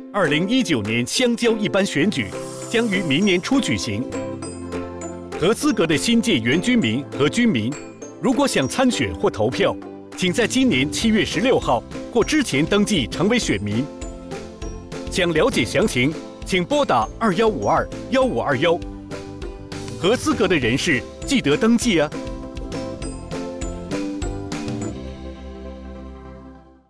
2019年乡郊一般选举将于明年初举行。合资格的新界原居民和居民，如果想参选或投票，请在今年7月16号或之前登记成为选民。想了解详情，请拨打2152-1521。合资格的人士记得登记啊。